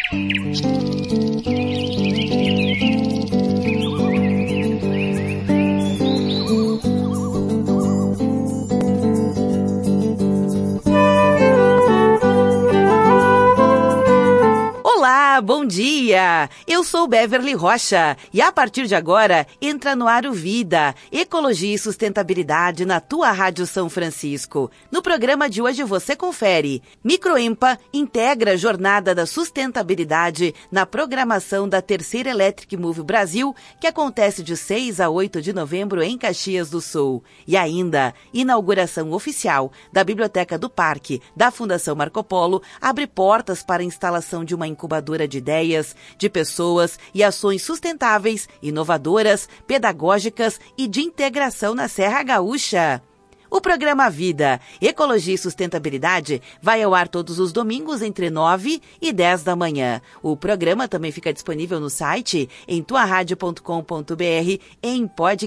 Olá, bom dia! Eu sou Beverly Rocha e a partir de agora entra no ar o Vida, Ecologia e Sustentabilidade na tua Rádio São Francisco. No programa de hoje você confere: Microempa integra a Jornada da Sustentabilidade na programação da Terceira Electric Move Brasil, que acontece de 6 a 8 de novembro em Caxias do Sul. E ainda, inauguração oficial da Biblioteca do Parque da Fundação Marco Polo abre portas para a instalação de uma incubadora de ideias, de pessoas e ações sustentáveis, inovadoras, pedagógicas e de integração na Serra Gaúcha. O programa Vida, Ecologia e Sustentabilidade vai ao ar todos os domingos entre 9 e 10 da manhã. O programa também fica disponível no site em tuaradio.com.br em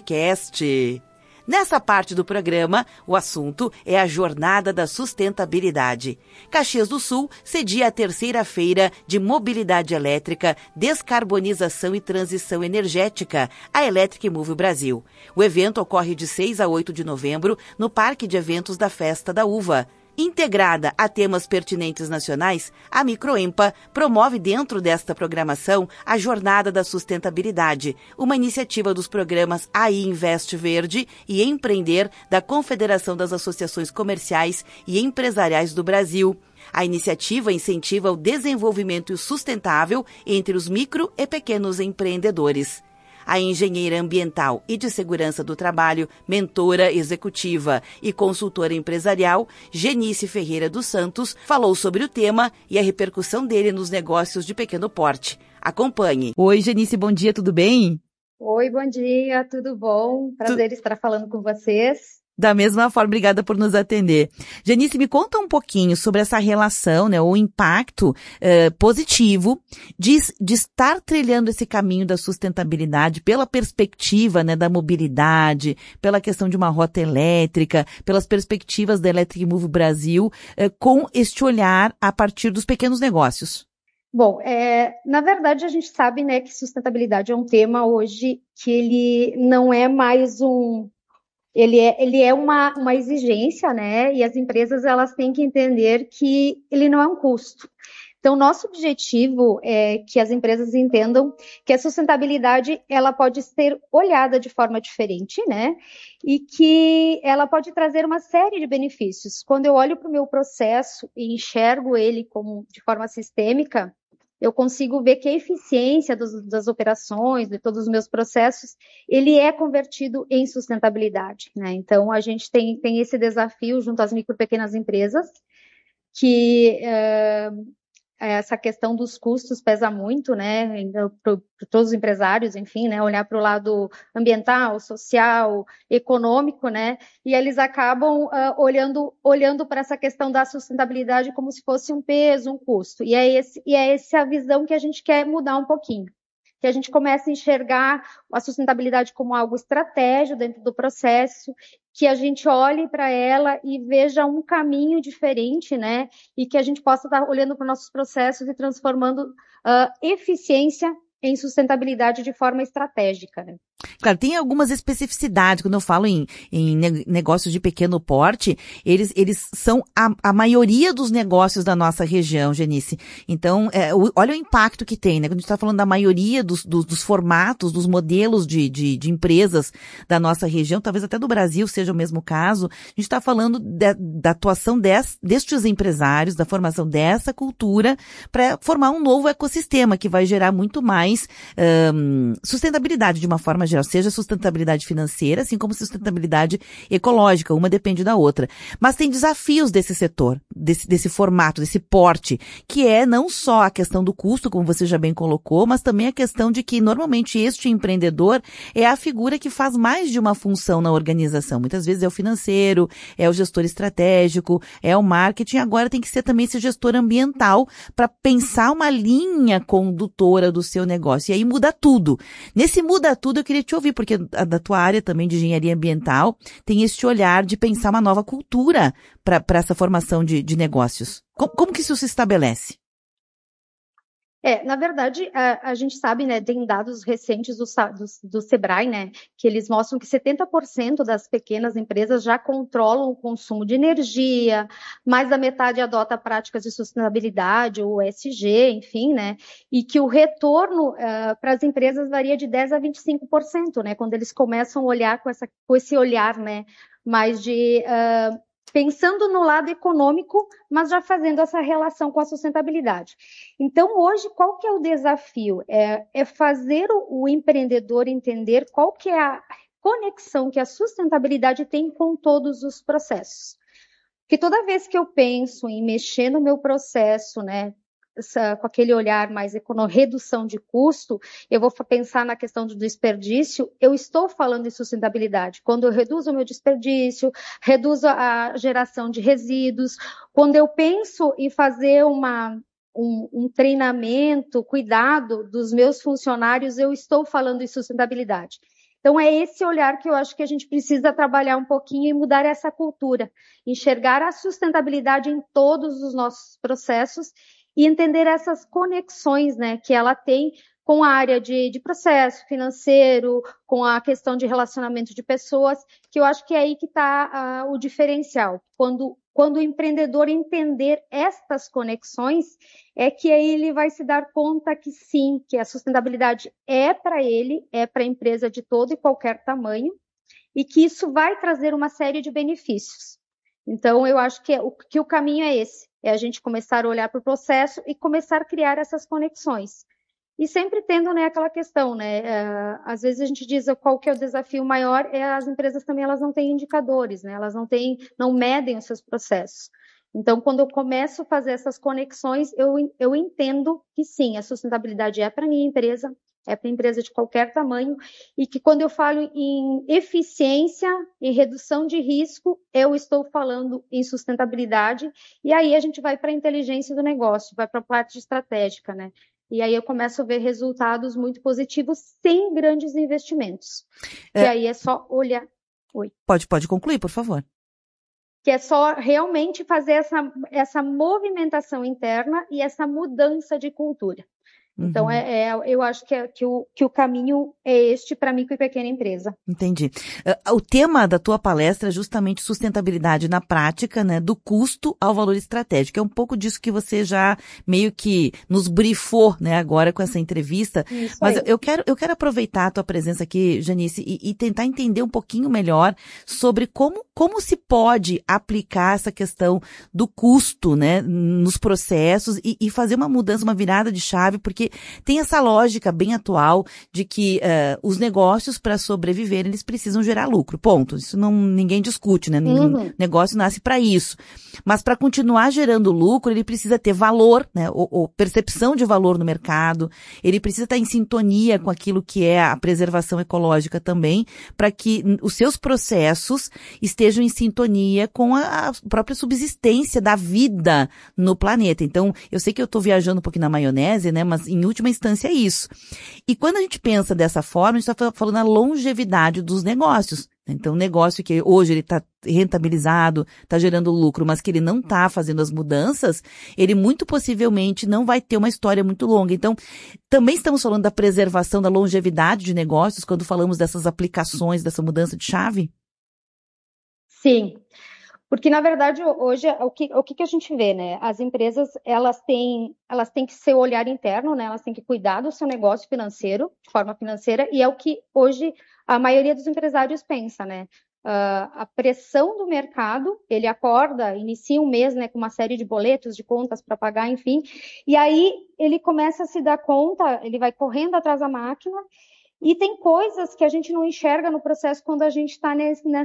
podcast. Nessa parte do programa, o assunto é a Jornada da Sustentabilidade. Caxias do Sul cedia a terceira feira de mobilidade elétrica, descarbonização e transição energética, a Electric Move Brasil. O evento ocorre de 6 a 8 de novembro no Parque de Eventos da Festa da Uva. Integrada a temas pertinentes nacionais, a Microempa promove dentro desta programação a Jornada da Sustentabilidade, uma iniciativa dos programas AI Invest Verde e Empreender da Confederação das Associações Comerciais e Empresariais do Brasil. A iniciativa incentiva o desenvolvimento sustentável entre os micro e pequenos empreendedores. A engenheira ambiental e de segurança do trabalho, mentora executiva e consultora empresarial, Genice Ferreira dos Santos, falou sobre o tema e a repercussão dele nos negócios de pequeno porte. Acompanhe. Oi, Genice, bom dia, tudo bem? Oi, bom dia, tudo bom? Prazer estar falando com vocês. Da mesma forma, obrigada por nos atender. Genice, me conta um pouquinho sobre essa relação, né, o impacto positivo de estar trilhando esse caminho da sustentabilidade pela perspectiva, né, da mobilidade, pela questão de uma rota elétrica, pelas perspectivas da Electric Move Brasil, com este olhar a partir dos pequenos negócios. Bom, na verdade a gente sabe, né, que sustentabilidade é um tema hoje que ele não é mais Ele é uma exigência, né? E as empresas elas têm que entender que ele não é um custo. Então, nosso objetivo é que as empresas entendam que a sustentabilidade ela pode ser olhada de forma diferente, né? E que ela pode trazer uma série de benefícios. Quando eu olho para o meu processo e enxergo ele de forma sistêmica, eu consigo ver que a eficiência das operações, de todos os meus processos, ele é convertido em sustentabilidade, né? Então, a gente tem esse desafio junto às micro e pequenas empresas, que essa questão dos custos pesa muito, né? Para todos os empresários, enfim, né? Olhar para o lado ambiental, social, econômico, né? E eles acabam olhando para essa questão da sustentabilidade como se fosse um peso, um custo. E é essa a visão que a gente quer mudar um pouquinho. Que a gente comece a enxergar a sustentabilidade como algo estratégico dentro do processo, que a gente olhe para ela e veja um caminho diferente, né? E que a gente possa estar olhando para os nossos processos e transformando eficiência em sustentabilidade de forma estratégica, né? Claro, tem algumas especificidades. Quando eu falo em negócios de pequeno porte, eles são a maioria dos negócios da nossa região, Genice. Então, olha o impacto que tem, né? Quando a gente está falando da maioria dos formatos, dos modelos de empresas da nossa região, talvez até do Brasil seja o mesmo caso, a gente está falando da atuação destes empresários, da formação dessa cultura, para formar um novo ecossistema que vai gerar muito mais sustentabilidade de uma forma geral, seja sustentabilidade financeira, assim como sustentabilidade ecológica, uma depende da outra. Mas tem desafios desse setor, desse formato, desse porte, que é não só a questão do custo, como você já bem colocou, mas também a questão de que normalmente este empreendedor é a figura que faz mais de uma função na organização. Muitas vezes é o financeiro, é o gestor estratégico, é o marketing, agora tem que ser também esse gestor ambiental para pensar uma linha condutora do seu negócio. E aí muda tudo. Nesse muda tudo eu queria te ouvir, porque da tua área também de engenharia ambiental tem este olhar de pensar uma nova cultura para essa formação de negócios. Como que isso se estabelece? Na verdade, a gente sabe, né, tem dados recentes do Sebrae, né, que eles mostram que 70% das pequenas empresas já controlam o consumo de energia, mais da metade adota práticas de sustentabilidade, ou ESG, enfim, né, e que o retorno para as empresas varia de 10% a 25%, né, quando eles começam a olhar com esse olhar, né, mais de pensando no lado econômico, mas já fazendo essa relação com a sustentabilidade. Então, hoje, qual que é o desafio? É fazer o empreendedor entender qual que é a conexão que a sustentabilidade tem com todos os processos. Porque toda vez que eu penso em mexer no meu processo, né, com aquele olhar mais redução de custo, eu vou pensar na questão do desperdício, eu estou falando em sustentabilidade. Quando eu reduzo o meu desperdício, reduzo a geração de resíduos, quando eu penso em fazer um treinamento, cuidado dos meus funcionários, eu estou falando em sustentabilidade. Então, é esse olhar que eu acho que a gente precisa trabalhar um pouquinho e mudar essa cultura, enxergar a sustentabilidade em todos os nossos processos e entender essas conexões, né, que ela tem com a área de processo financeiro, com a questão de relacionamento de pessoas, que eu acho que é aí que está o diferencial. Quando o empreendedor entender estas conexões, é que aí ele vai se dar conta que sim, que a sustentabilidade é para ele, é para a empresa de todo e qualquer tamanho, e que isso vai trazer uma série de benefícios. Então, eu acho que o caminho é esse, é a gente começar a olhar para o processo e começar a criar essas conexões. E sempre tendo, né, aquela questão, né, às vezes a gente diz qual que é o desafio maior, as empresas também elas não têm indicadores, né, elas não medem os seus processos. Então, quando eu começo a fazer essas conexões, eu entendo que sim, a sustentabilidade é para a minha empresa, é para empresa de qualquer tamanho, e que quando eu falo em eficiência, em redução de risco, eu estou falando em sustentabilidade, e aí a gente vai para a inteligência do negócio, vai para a parte estratégica, né? E aí eu começo a ver resultados muito positivos sem grandes investimentos. Que aí é só olhar... Oi. Pode concluir, por favor. Que é só realmente fazer essa movimentação interna e essa mudança de cultura. Então, eu acho que o caminho é este para micro e pequena empresa. Entendi. O tema da tua palestra é justamente sustentabilidade na prática, né, do custo ao valor estratégico. É um pouco disso que você já meio que nos brifou, né, agora com essa entrevista. Isso. Mas aí. eu quero aproveitar a tua presença aqui, Janice, e tentar entender um pouquinho melhor sobre como se pode aplicar essa questão do custo, né, nos processos e fazer uma mudança, uma virada de chave, porque tem essa lógica bem atual de que os negócios, para sobreviver, eles precisam gerar lucro. Ponto. Isso ninguém discute, né? Negócio nasce para isso. Mas para continuar gerando lucro, ele precisa ter valor, né? Ou percepção de valor no mercado. Ele precisa estar em sintonia com aquilo que é a preservação ecológica também, para que os seus processos estejam em sintonia com a própria subsistência da vida no planeta. Então, eu sei que eu estou viajando um pouquinho na maionese, né? Mas em última instância é isso. E quando a gente pensa dessa forma, a gente está falando da longevidade dos negócios. Então, o negócio que hoje ele está rentabilizado, está gerando lucro, mas que ele não está fazendo as mudanças, ele muito possivelmente não vai ter uma história muito longa. Então, também estamos falando da preservação da longevidade de negócios quando falamos dessas aplicações, dessa mudança de chave? Sim. Porque, na verdade, hoje, o que a gente vê, né? As empresas, elas têm que ser o olhar interno, né? Elas têm que cuidar do seu negócio financeiro, de forma financeira, e é o que hoje a maioria dos empresários pensa, né? A pressão do mercado, ele acorda, inicia um mês, né, com uma série de boletos, de contas para pagar, enfim, e aí ele começa a se dar conta, ele vai correndo atrás da máquina, e tem coisas que a gente não enxerga no processo quando a gente está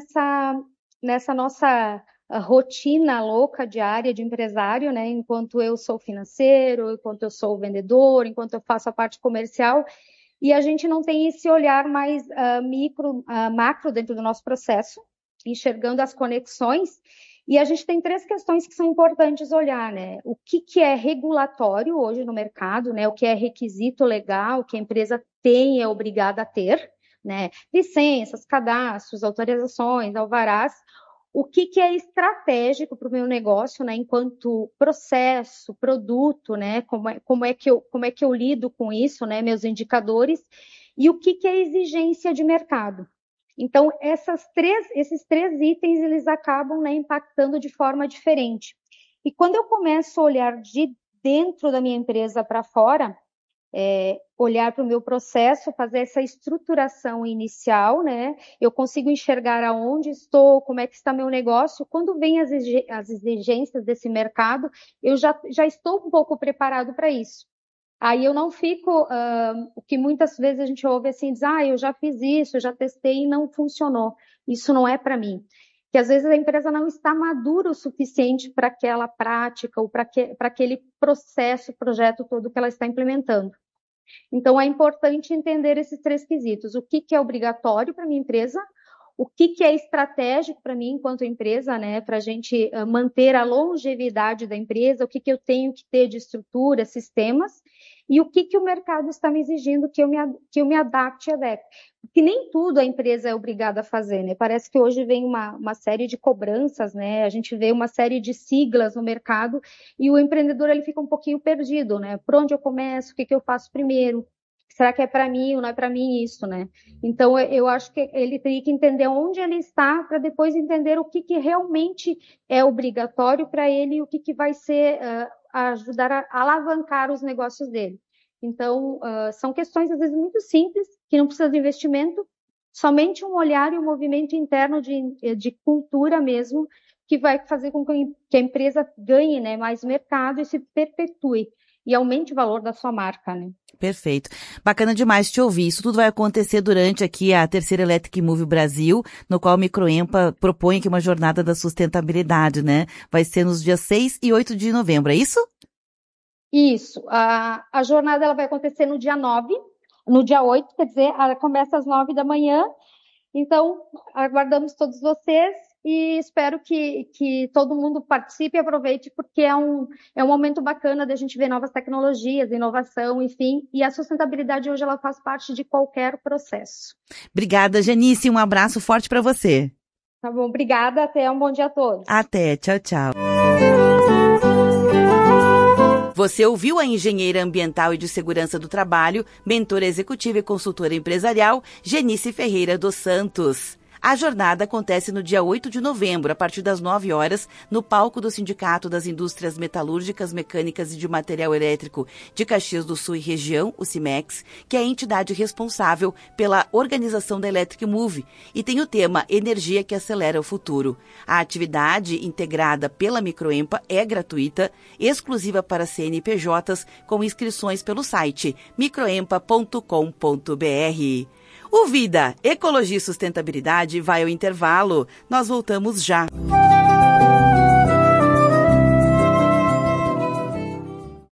nessa nossa a rotina louca diária de empresário, né? Enquanto eu sou financeiro, enquanto eu sou vendedor, enquanto eu faço a parte comercial, e a gente não tem esse olhar mais macro dentro do nosso processo, enxergando as conexões. E a gente tem 3 questões que são importantes olhar, né? O que é regulatório hoje no mercado, né? O que é requisito legal que a empresa tem, é obrigada a ter, né? Licenças, cadastros, autorizações, alvarás. o que é estratégico para o meu negócio, né, enquanto processo, produto, né, como é que eu lido com isso, né, meus indicadores, e o que é exigência de mercado. Então, esses três itens, eles acabam, né, impactando de forma diferente. E quando eu começo a olhar de dentro da minha empresa para fora, olhar para o meu processo, fazer essa estruturação inicial, né? Eu consigo enxergar aonde estou, como é que está meu negócio. Quando vem as exigências desse mercado, eu já estou um pouco preparado para isso. Aí eu não fico, o que muitas vezes a gente ouve assim, diz, eu já fiz isso, eu já testei e não funcionou. Isso não é para mim. Que às vezes a empresa não está madura o suficiente para aquela prática ou para aquele projeto todo que ela está implementando. Então, é importante entender esses três quesitos. O que é obrigatório para a minha empresa, o que é estratégico para mim enquanto empresa, né, para a gente manter a longevidade da empresa, o que eu tenho que ter de estrutura, sistemas, e o que o mercado está me exigindo que eu me adapte e adeque. Porque nem tudo a empresa é obrigada a fazer, né? Parece que hoje vem uma série de cobranças, né? A gente vê uma série de siglas no mercado e o empreendedor ele fica um pouquinho perdido, né? Por onde eu começo? O que eu faço primeiro? Será que é para mim ou não é para mim isso, né? Então, eu acho que ele tem que entender onde ele está para depois entender o que realmente é obrigatório para ele e o que vai ser ajudar a alavancar os negócios dele. Então, são questões, às vezes, muito simples, que não precisa de investimento, somente um olhar e um movimento interno de cultura mesmo, que vai fazer com que a empresa ganhe, né, mais mercado e se perpetue e aumente o valor da sua marca, né? Perfeito. Bacana demais te ouvir. Isso tudo vai acontecer durante aqui a terceira Electric Move Brasil, no qual a Microempa propõe aqui uma jornada da sustentabilidade, né? Vai ser nos dias 6 e 8 de novembro, é isso? Isso. A jornada ela vai acontecer no dia 9, no dia 8, quer dizer, ela começa às 9 da manhã. Então, aguardamos todos vocês e espero que todo mundo participe e aproveite, porque é um momento bacana da gente ver novas tecnologias, inovação, enfim, e a sustentabilidade hoje ela faz parte de qualquer processo. Obrigada, Janice, um abraço forte para você. Tá bom, obrigada, até um bom dia a todos. Até, tchau, tchau. Você ouviu a engenheira ambiental e de segurança do trabalho, mentora executiva e consultora empresarial, Janice Ferreira dos Santos. A jornada acontece no dia 8 de novembro, a partir das 9 horas, no palco do Sindicato das Indústrias Metalúrgicas, Mecânicas e de Material Elétrico de Caxias do Sul e Região, o CIMEX, que é a entidade responsável pela organização da Electric Move, e tem o tema Energia que Acelera o Futuro. A atividade, integrada pela Microempa, é gratuita, exclusiva para CNPJs, com inscrições pelo site microempa.com.br. O Vida, Ecologia e Sustentabilidade vai ao intervalo. Nós voltamos já.